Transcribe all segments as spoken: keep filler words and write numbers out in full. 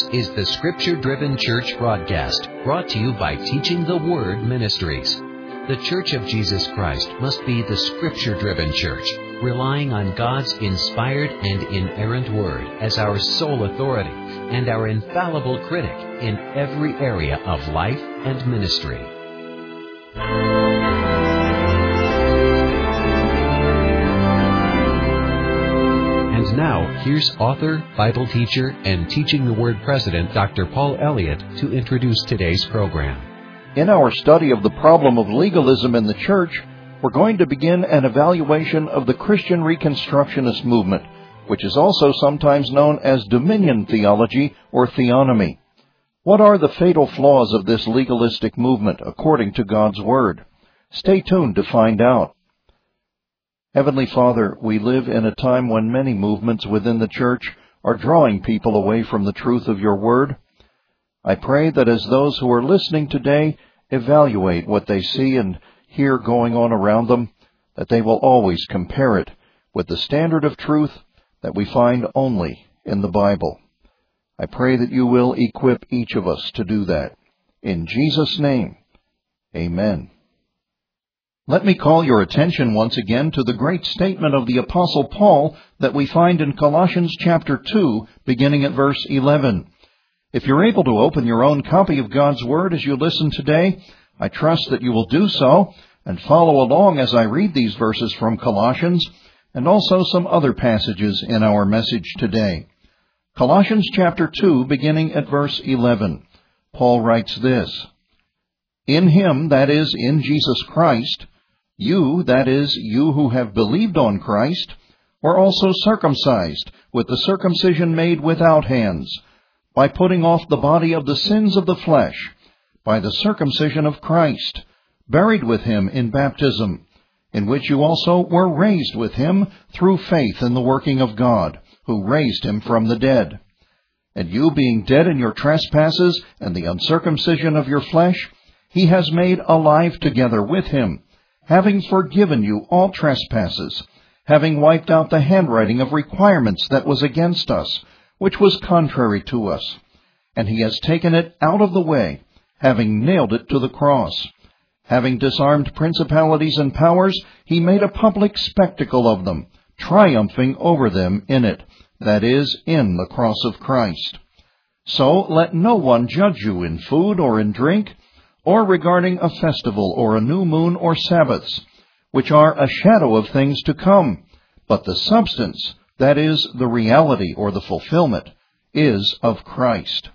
is the Scripture-Driven Church broadcast, brought to you by Teaching the Word Ministries. The Church of Jesus Christ must be the Scripture-Driven Church, relying on God's inspired and inerrant Word as our sole authority and our infallible critic in every area of life and ministry. And now, here's author, Bible teacher, and Teaching the Word president, Doctor Paul Elliott, to introduce today's program. In our study of the problem of legalism in the church, we're going to begin an evaluation of the Christian Reconstructionist movement, which is also sometimes known as dominion theology or theonomy. What are the fatal flaws of this legalistic movement according to God's Word? Stay tuned to find out. Heavenly Father, we live in a time when many movements within the church are drawing people away from the truth of your Word. I pray that as those who are listening today evaluate what they see and hear going on around them, that they will always compare it with the standard of truth that we find only in the Bible. I pray that you will equip each of us to do that. In Jesus' name, amen. Let me call your attention once again to the great statement of the Apostle Paul that we find in Colossians chapter two, beginning at verse eleven. If you're able to open your own copy of God's Word as you listen today, I trust that you will do so and follow along as I read these verses from Colossians and also some other passages in our message today. Colossians chapter two, beginning at verse eleven. Paul writes this: In Him, that is, in Jesus Christ, you, that is, you who have believed on Christ, were also circumcised with the circumcision made without hands, by putting off the body of the sins of the flesh, by the circumcision of Christ, buried with Him in baptism, in which you also were raised with Him through faith in the working of God, who raised Him from the dead. And you, being dead in your trespasses and the uncircumcision of your flesh, He has made alive together with Him, having forgiven you all trespasses, having wiped out the handwriting of requirements that was against us, which was contrary to us. And He has taken it out of the way, having nailed it to the cross. Having disarmed principalities and powers, He made a public spectacle of them, triumphing over them in it, that is, in the cross of Christ. So let no one judge you in food or in drink, or regarding a festival or a new moon or Sabbaths, which are a shadow of things to come, but the substance, that is, the reality or the fulfillment, is of Christ.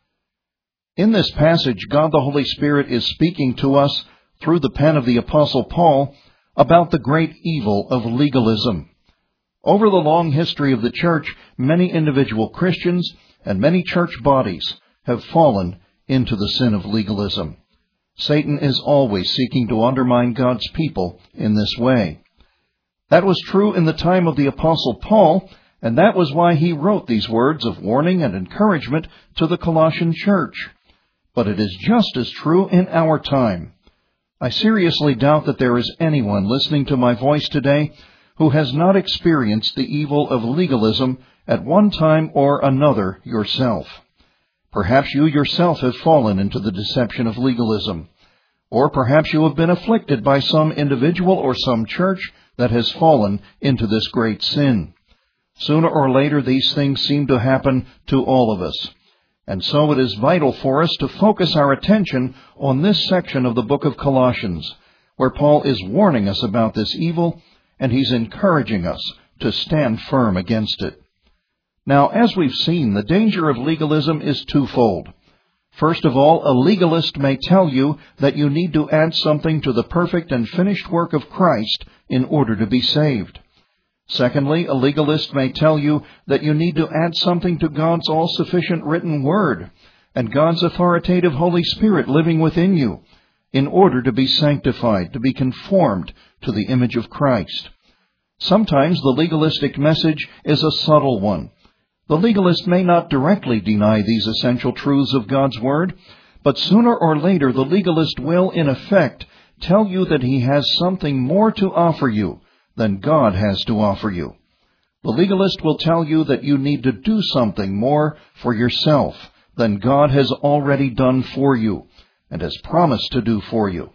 In this passage, God the Holy Spirit is speaking to us through the pen of the Apostle Paul about the great evil of legalism. Over the long history of the church, many individual Christians and many church bodies have fallen into the sin of legalism. Satan is always seeking to undermine God's people in this way. That was true in the time of the Apostle Paul, and that was why he wrote these words of warning and encouragement to the Colossian church. But it is just as true in our time. I seriously doubt that there is anyone listening to my voice today who has not experienced the evil of legalism at one time or another yourself. Perhaps you yourself have fallen into the deception of legalism. Or perhaps you have been afflicted by some individual or some church that has fallen into this great sin. Sooner or later, these things seem to happen to all of us. And so it is vital for us to focus our attention on this section of the book of Colossians, where Paul is warning us about this evil, and he's encouraging us to stand firm against it. Now, as we've seen, the danger of legalism is twofold. First of all, a legalist may tell you that you need to add something to the perfect and finished work of Christ in order to be saved. Secondly, a legalist may tell you that you need to add something to God's all-sufficient written Word and God's authoritative Holy Spirit living within you in order to be sanctified, to be conformed to the image of Christ. Sometimes the legalistic message is a subtle one. The legalist may not directly deny these essential truths of God's Word, but sooner or later the legalist will, in effect, tell you that he has something more to offer you than God has to offer you. The legalist will tell you that you need to do something more for yourself than God has already done for you and has promised to do for you.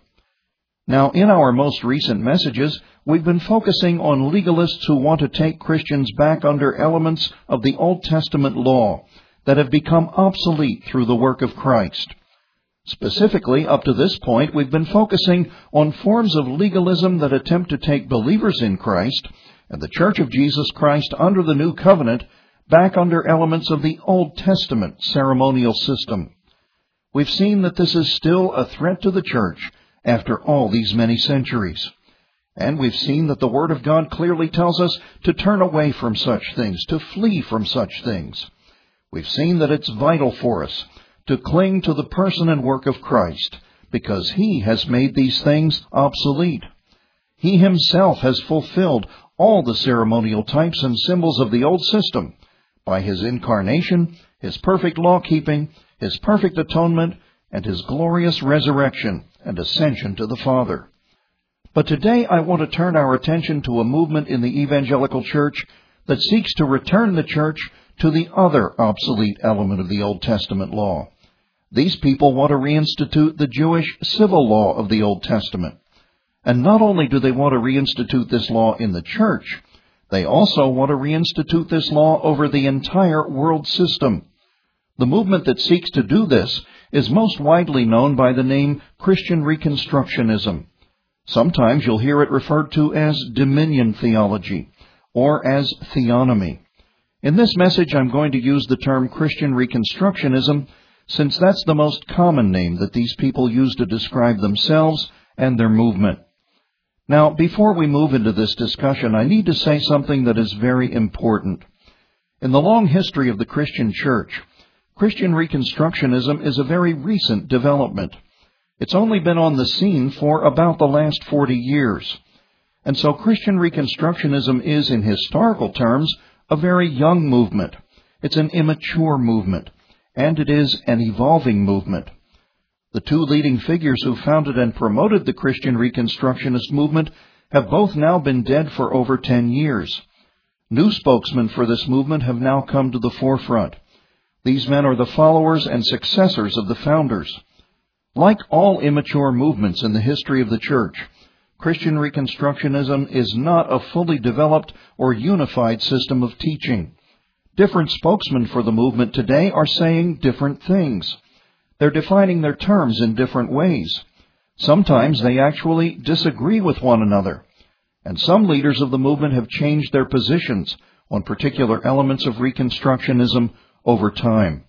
Now, in our most recent messages, we've been focusing on legalists who want to take Christians back under elements of the Old Testament law that have become obsolete through the work of Christ. Specifically, up to this point, we've been focusing on forms of legalism that attempt to take believers in Christ and the Church of Jesus Christ under the New Covenant back under elements of the Old Testament ceremonial system. We've seen that this is still a threat to the church after all these many centuries. And we've seen that the Word of God clearly tells us to turn away from such things, to flee from such things. We've seen that it's vital for us to cling to the person and work of Christ, because He has made these things obsolete. He Himself has fulfilled all the ceremonial types and symbols of the old system by His incarnation, His perfect law-keeping, His perfect atonement, and His glorious resurrection and ascension to the Father. But today I want to turn our attention to a movement in the evangelical church that seeks to return the church to the other obsolete element of the Old Testament law. These people want to reinstitute the Jewish civil law of the Old Testament. And not only do they want to reinstitute this law in the church, they also want to reinstitute this law over the entire world system. The movement that seeks to do this is most widely known by the name Christian Reconstructionism. Sometimes you'll hear it referred to as dominion theology or as theonomy. In this message, I'm going to use the term Christian Reconstructionism since that's the most common name that these people use to describe themselves and their movement. Now, before we move into this discussion, I need to say something that is very important. In the long history of the Christian church, Christian Reconstructionism is a very recent development. It's only been on the scene for about the last forty years. And so Christian Reconstructionism is, in historical terms, a very young movement. It's an immature movement, and it is an evolving movement. The two leading figures who founded and promoted the Christian Reconstructionist movement have both now been dead for over ten years. New spokesmen for this movement have now come to the forefront. These men are the followers and successors of the founders. Like all immature movements in the history of the church, Christian Reconstructionism is not a fully developed or unified system of teaching. Different spokesmen for the movement today are saying different things. They're defining their terms in different ways. Sometimes they actually disagree with one another. And some leaders of the movement have changed their positions on particular elements of Reconstructionism over time.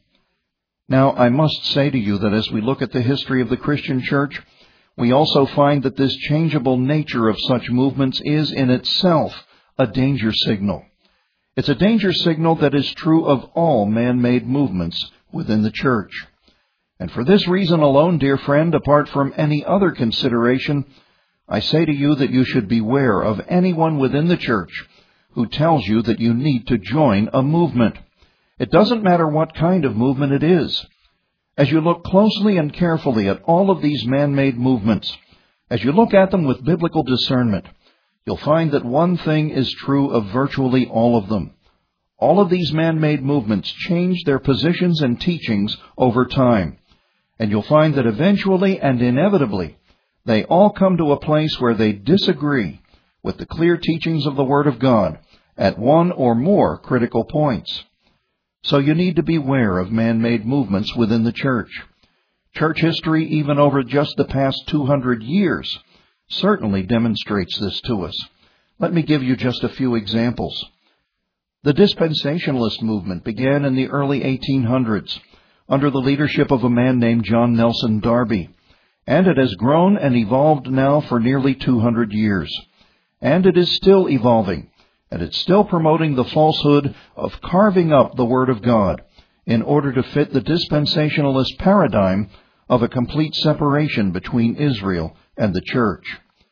Now, I must say to you that as we look at the history of the Christian church, we also find that this changeable nature of such movements is in itself a danger signal. It's a danger signal that is true of all man-made movements within the church. And for this reason alone, dear friend, apart from any other consideration, I say to you that you should beware of anyone within the church who tells you that you need to join a movement. It doesn't matter what kind of movement it is. As you look closely and carefully at all of these man-made movements, as you look at them with biblical discernment, you'll find that one thing is true of virtually all of them. All of these man-made movements change their positions and teachings over time. And you'll find that eventually and inevitably, they all come to a place where they disagree with the clear teachings of the Word of God at one or more critical points. So you need to beware of man-made movements within the church. Church history, even over just the past two hundred years, certainly demonstrates this to us. Let me give you just a few examples. The dispensationalist movement began in the early eighteen hundreds under the leadership of a man named John Nelson Darby, and it has grown and evolved now for nearly two hundred years. And it is still evolving, and it's still promoting the falsehood of carving up the Word of God in order to fit the dispensationalist paradigm of a complete separation between Israel and the church.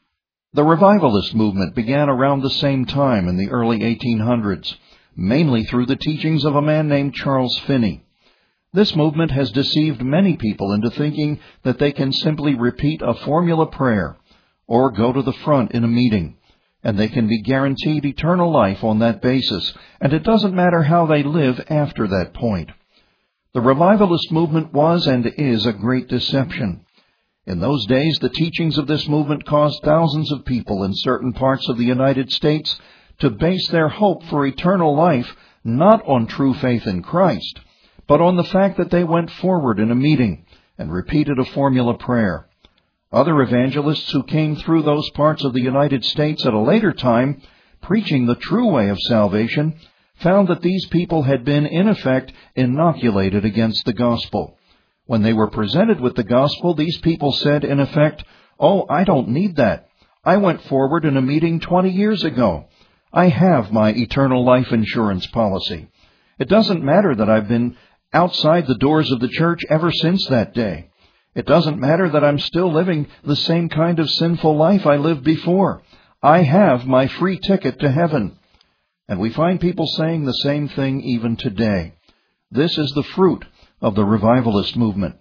The revivalist movement began around the same time in the early eighteen hundreds, mainly through the teachings of a man named Charles Finney. This movement has deceived many people into thinking that they can simply repeat a formula prayer or go to the front in a meeting, and they can be guaranteed eternal life on that basis, and it doesn't matter how they live after that point. The revivalist movement was and is a great deception. In those days, the teachings of this movement caused thousands of people in certain parts of the United States to base their hope for eternal life not on true faith in Christ, but on the fact that they went forward in a meeting and repeated a formula prayer. Other evangelists who came through those parts of the United States at a later time, preaching the true way of salvation, found that these people had been, in effect, inoculated against the gospel. When they were presented with the gospel, these people said, in effect, "Oh, I don't need that. I went forward in a meeting twenty years ago. I have my eternal life insurance policy. It doesn't matter that I've been outside the doors of the church ever since that day. It doesn't matter that I'm still living the same kind of sinful life I lived before. I have my free ticket to heaven." And we find people saying the same thing even today. This is the fruit of the revivalist movement.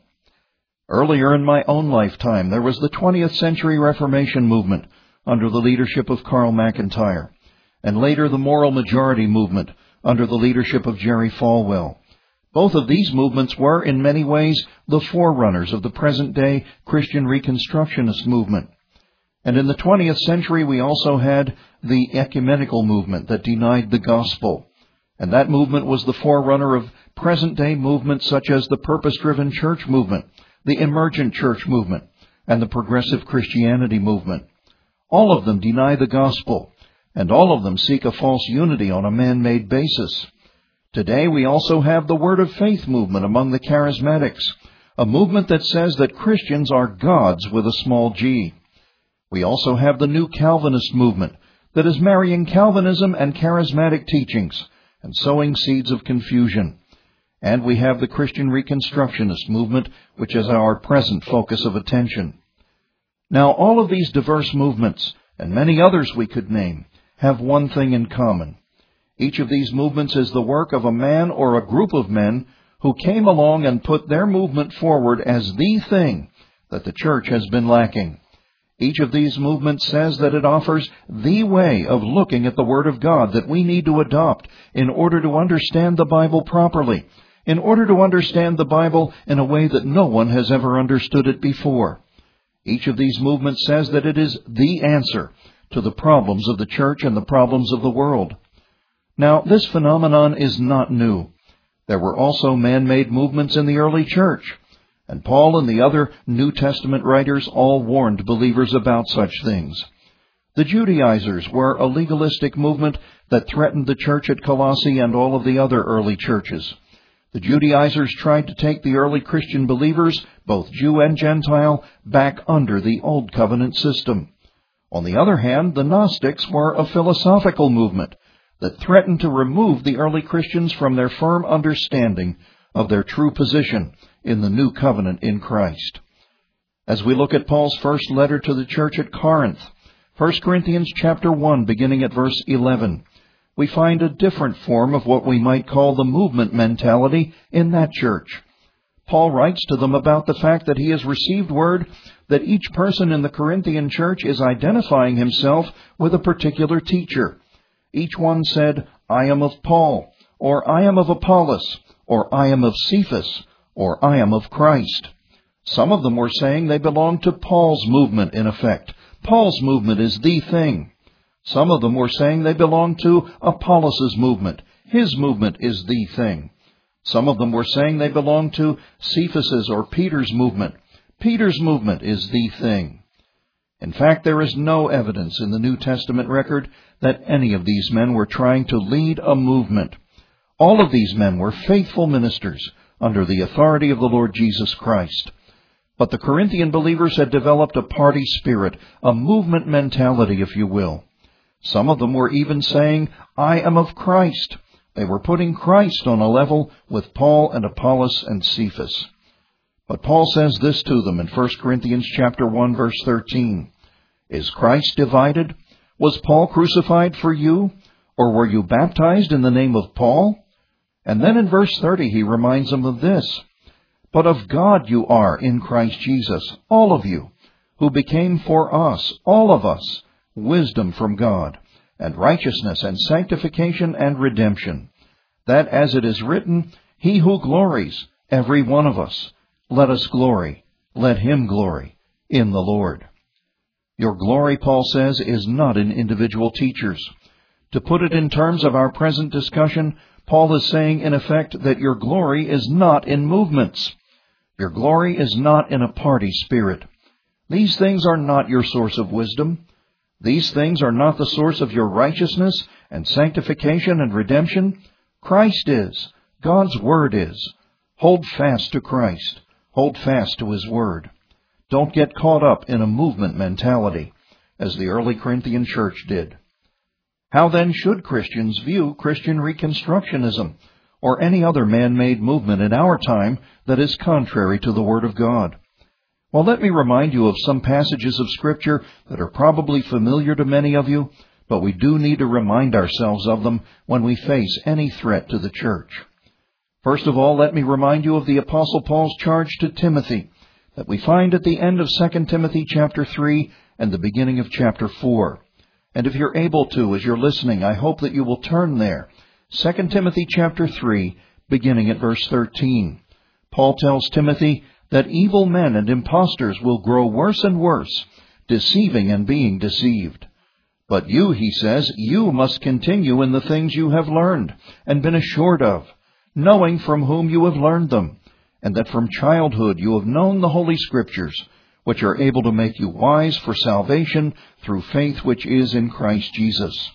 Earlier in my own lifetime, there was the twentieth century Reformation movement under the leadership of Karl McIntyre, and later the moral majority movement under the leadership of Jerry Falwell. Both of these movements were, in many ways, the forerunners of the present-day Christian Reconstructionist movement. And in the twentieth century, we also had the ecumenical movement that denied the gospel. And that movement was the forerunner of present-day movements such as the purpose-driven church movement, the emergent church movement, and the progressive Christianity movement. All of them deny the gospel, and all of them seek a false unity on a man-made basis. Today we also have the Word of Faith movement among the charismatics, a movement that says that Christians are gods with a small g. We also have the New Calvinist movement that is marrying Calvinism and charismatic teachings and sowing seeds of confusion. And we have the Christian Reconstructionist movement, which is our present focus of attention. Now, all of these diverse movements, and many others we could name, have one thing in common. Each of these movements is the work of a man or a group of men who came along and put their movement forward as the thing that the church has been lacking. Each of these movements says that it offers the way of looking at the Word of God that we need to adopt in order to understand the Bible properly, in order to understand the Bible in a way that no one has ever understood it before. Each of these movements says that it is the answer to the problems of the church and the problems of the world. Now, this phenomenon is not new. There were also man-made movements in the early church, and Paul and the other New Testament writers all warned believers about such things. The Judaizers were a legalistic movement that threatened the church at Colossae and all of the other early churches. The Judaizers tried to take the early Christian believers, both Jew and Gentile, back under the Old Covenant system. On the other hand, the Gnostics were a philosophical movement that threatened to remove the early Christians from their firm understanding of their true position in the new covenant in Christ. As we look at Paul's first letter to the church at Corinth, First Corinthians chapter one, beginning at verse eleven, we find a different form of what we might call the movement mentality in that church. Paul writes to them about the fact that he has received word that each person in the Corinthian church is identifying himself with a particular teacher. Each one said, "I am of Paul," or "I am of Apollos," or "I am of Cephas," or "I am of Christ." Some of them were saying they belonged to Paul's movement, in effect. Paul's movement is the thing. Some of them were saying they belonged to Apollos' movement. His movement is the thing. Some of them were saying they belonged to Cephas' or Peter's movement. Peter's movement is the thing. In fact, there is no evidence in the New Testament record that any of these men were trying to lead a movement. All of these men were faithful ministers under the authority of the Lord Jesus Christ. But the Corinthian believers had developed a party spirit, a movement mentality, if you will. Some of them were even saying, "I am of Christ." They were putting Christ on a level with Paul and Apollos and Cephas. But Paul says this to them in First Corinthians chapter one, verse thirteen. "Is Christ divided? Was Paul crucified for you? Or were you baptized in the name of Paul?" And then in verse thirty he reminds them of this. "But of God you are in Christ Jesus, all of you, who became for us, all of us, wisdom from God, and righteousness and sanctification and redemption, that as it is written, He who glories, Every one of us, let us glory, let him glory in the Lord. Your glory, Paul says, is not in individual teachers. To put it in terms of our present discussion, Paul is saying, in effect, that your glory is not in movements. Your glory is not in a party spirit. These things are not your source of wisdom. These things are not the source of your righteousness and sanctification and redemption. Christ is. God's Word is. Hold fast to Christ. Hold fast to His Word. Don't get caught up in a movement mentality, as the early Corinthian church did. How then should Christians view Christian Reconstructionism, or any other man-made movement in our time that is contrary to the Word of God? Well, let me remind you of some passages of Scripture that are probably familiar to many of you, but we do need to remind ourselves of them when we face any threat to the church. First of all, let me remind you of the Apostle Paul's charge to Timothy that we find at the end of Second Timothy chapter three and the beginning of chapter four. And if you're able to, as you're listening, I hope that you will turn there. Second Timothy chapter three, beginning at verse thirteen. Paul tells Timothy that evil men and impostors will grow worse and worse, deceiving and being deceived. But you, he says, you must continue in the things you have learned and been assured of, knowing from whom you have learned them, and that from childhood you have known the Holy Scriptures, which are able to make you wise for salvation through faith which is in Christ Jesus.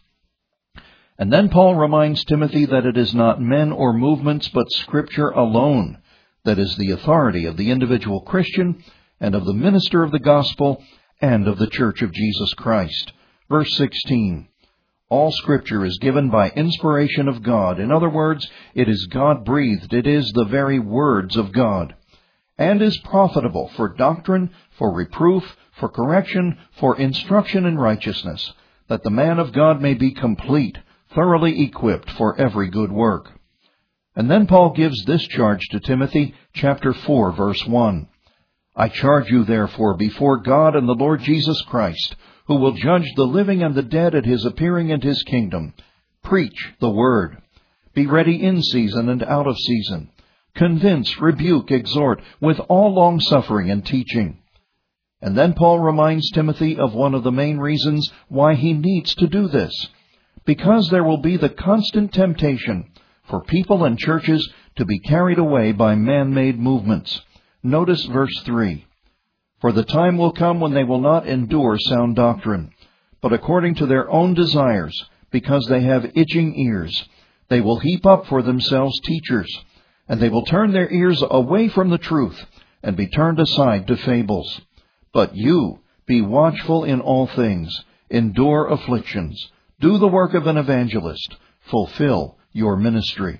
And then Paul reminds Timothy that it is not men or movements, but Scripture alone that is the authority of the individual Christian and of the minister of the gospel and of the Church of Jesus Christ. Verse sixteen, all Scripture is given by inspiration of God. In other words, it is God-breathed. It is the very words of God, and is profitable for doctrine, for reproof, for correction, for instruction in righteousness, that the man of God may be complete, thoroughly equipped for every good work. And then Paul gives this charge to Timothy, chapter four, verse one. I charge you therefore before God and the Lord Jesus Christ, who will judge the living and the dead at his appearing in his kingdom. Preach the word. Be ready in season and out of season. Convince, rebuke, exhort, with all longsuffering and teaching. And then Paul reminds Timothy of one of the main reasons why he needs to do this. Because there will be the constant temptation for people and churches to be carried away by man-made movements. Notice verse three. For the time will come when they will not endure sound doctrine, but according to their own desires, because they have itching ears, they will heap up for themselves teachers, and they will turn their ears away from the truth, and be turned aside to fables. But you, be watchful in all things, endure afflictions, do the work of an evangelist, fulfill your ministry.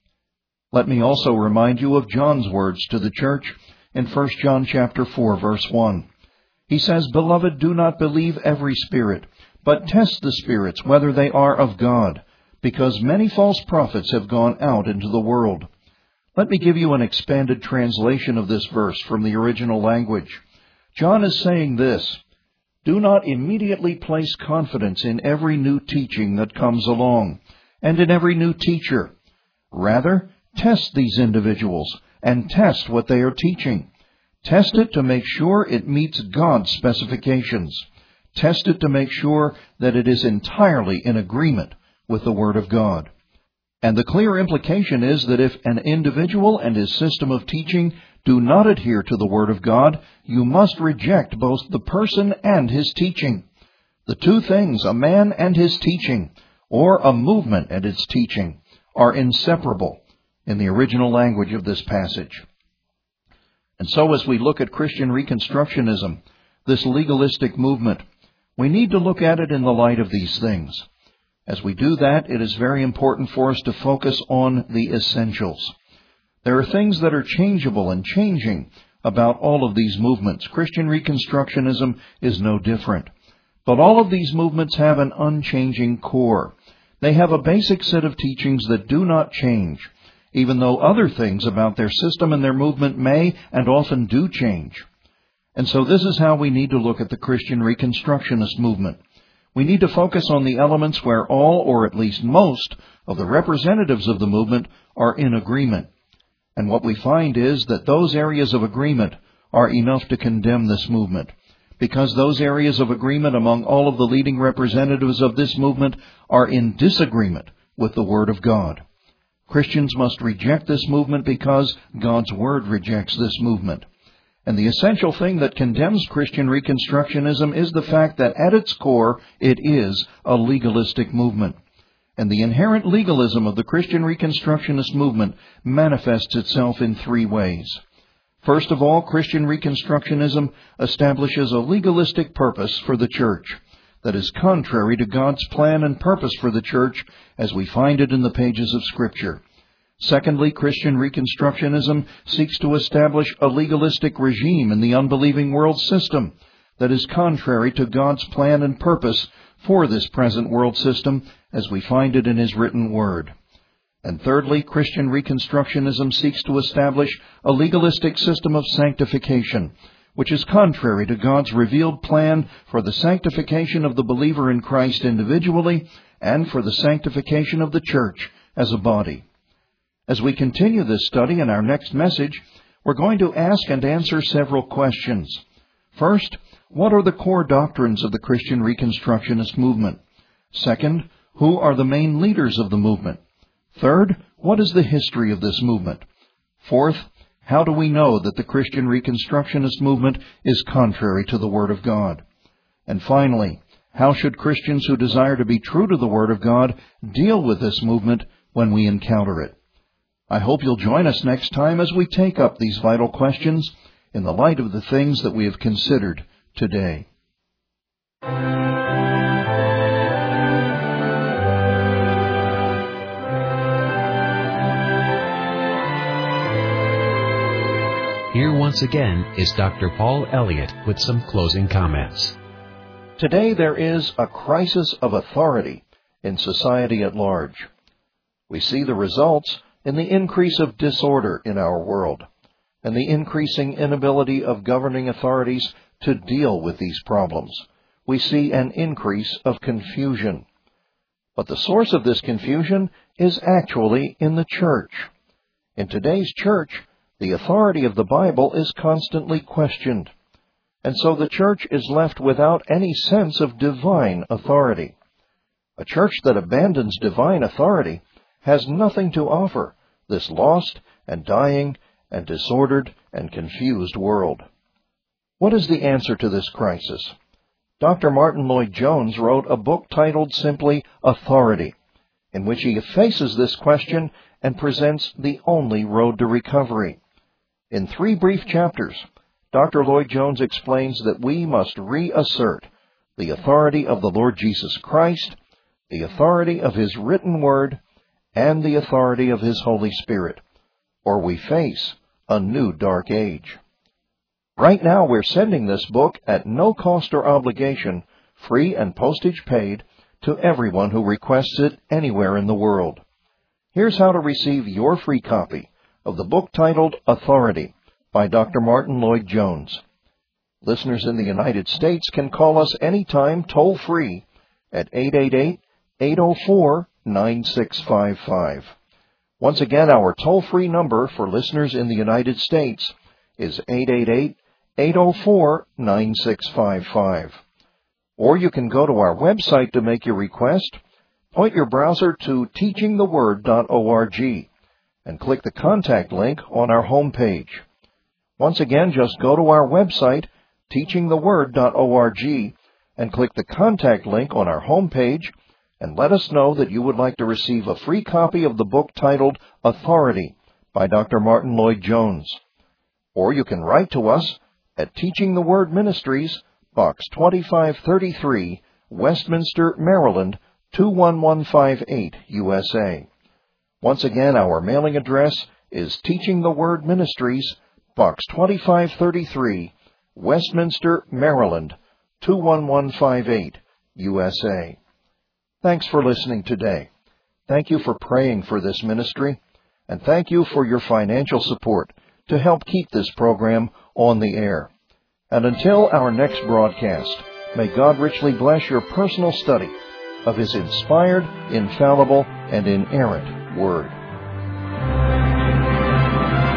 Let me also remind you of John's words to the church in First John chapter four, verse one. He says, Beloved, do not believe every spirit, but test the spirits whether they are of God, because many false prophets have gone out into the world. Let me give you an expanded translation of this verse from the original language. John is saying this, do not immediately place confidence in every new teaching that comes along, and in every new teacher. Rather, test these individuals, and test what they are teaching. Test it to make sure it meets God's specifications. Test it to make sure that it is entirely in agreement with the Word of God. And the clear implication is that if an individual and his system of teaching do not adhere to the Word of God, you must reject both the person and his teaching. The two things, a man and his teaching, or a movement and its teaching, are inseparable in the original language of this passage. And so as we look at Christian Reconstructionism, this legalistic movement, we need to look at it in the light of these things. As we do that, it is very important for us to focus on the essentials. There are things that are changeable and changing about all of these movements. Christian Reconstructionism is no different. But all of these movements have an unchanging core. They have a basic set of teachings that do not change, even though other things about their system and their movement may and often do change. And so this is how we need to look at the Christian Reconstructionist movement. We need to focus on the elements where all, or at least most, of the representatives of the movement are in agreement. And what we find is that those areas of agreement are enough to condemn this movement, because those areas of agreement among all of the leading representatives of this movement are in disagreement with the Word of God. Christians must reject this movement because God's Word rejects this movement. And the essential thing that condemns Christian Reconstructionism is the fact that at its core it is a legalistic movement. And the inherent legalism of the Christian Reconstructionist movement manifests itself in three ways. First of all, Christian Reconstructionism establishes a legalistic purpose for the church that is contrary to God's plan and purpose for the church as we find it in the pages of Scripture. Secondly, Christian Reconstructionism seeks to establish a legalistic regime in the unbelieving world system that is contrary to God's plan and purpose for this present world system as we find it in His written Word. And thirdly, Christian Reconstructionism seeks to establish a legalistic system of sanctification, which is contrary to God's revealed plan for the sanctification of the believer in Christ individually and for the sanctification of the church as a body. As we continue this study in our next message, we're going to ask and answer several questions. First, what are the core doctrines of the Christian Reconstructionist movement? Second, who are the main leaders of the movement? Third, what is the history of this movement? Fourth, how do we know that the Christian Reconstructionist movement is contrary to the Word of God? And finally, how should Christians who desire to be true to the Word of God deal with this movement when we encounter it? I hope you'll join us next time as we take up these vital questions in the light of the things that we have considered today. Here once again is Doctor Paul Elliott with some closing comments. Today there is a crisis of authority in society at large. We see the results in the increase of disorder in our world and the increasing inability of governing authorities to deal with these problems. We see an increase of confusion. But the source of this confusion is actually in the church. In today's church, the authority of the Bible is constantly questioned, and so the church is left without any sense of divine authority. A church that abandons divine authority has nothing to offer this lost and dying and disordered and confused world. What is the answer to this crisis? Doctor Martin Lloyd-Jones wrote a book titled simply Authority, in which he faces this question and presents the only road to recovery. In three brief chapters, Doctor Lloyd-Jones explains that we must reassert the authority of the Lord Jesus Christ, the authority of His written Word, and the authority of His Holy Spirit, or we face a new dark age. Right now we're sending this book at no cost or obligation, free and postage paid, to everyone who requests it anywhere in the world. Here's how to receive your free copy of the book titled Authority by Doctor Martin Lloyd-Jones. Listeners in the United States can call us anytime toll-free at eight eight eight, eight oh four, nine six five five. Once again, our toll-free number for listeners in the United States is eight eight eight, eight oh four, nine six five five. Or you can go to our website to make your request. Point your browser to teaching the word dot org and click the contact link on our home page. Once again, just go to our website, teaching the word dot org, and click the contact link on our home page, and let us know that you would like to receive a free copy of the book titled Authority by Doctor Martin Lloyd-Jones. Or you can write to us at Teaching the Word Ministries, Box twenty-five thirty-three, Westminster, Maryland, two one one five eight, U S A. Once again, our mailing address is Teaching the Word Ministries, Box twenty-five thirty-three, Westminster, Maryland, two one one five eight, U S A. Thanks for listening today. Thank you for praying for this ministry, and thank you for your financial support to help keep this program on the air. And until our next broadcast, may God richly bless your personal study of His inspired, infallible, and inerrant Word.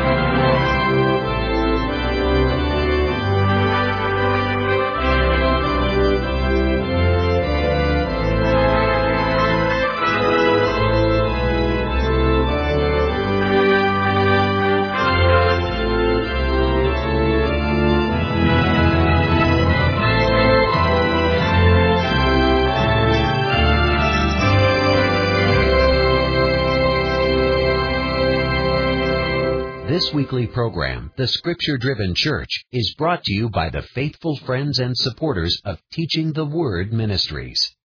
This weekly program, The Scripture Driven Church, is brought to you by the faithful friends and supporters of Teaching the Word Ministries.